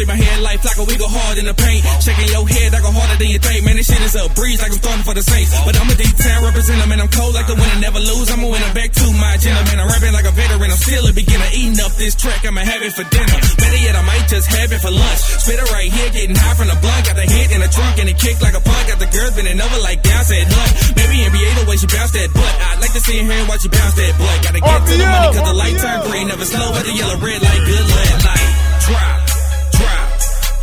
straight my head like Flacco, we go hard in the paint. Shaking your head, I go harder than you think. Man, this shit is a breeze like I'm starting for the Saints. But I'm a D-Town representative, man, I'm cold like the winner, never lose. I'm a winner back to my gentleman. I'm rapping like a veteran, I'm still a beginner. Eating up this track, I'ma have it for dinner. Better yet, I might just have it for lunch. Spit it right here, getting high from the blunt. Got the hit in the trunk and it kick like a punt. Got the girls bending over like down, said hunt. Maybe NBA the way she bounce that butt. I'd like to see her and watch you bounce that butt. Gotta get to the money cause the light turn green. Never slow, but the yellow red like good luck.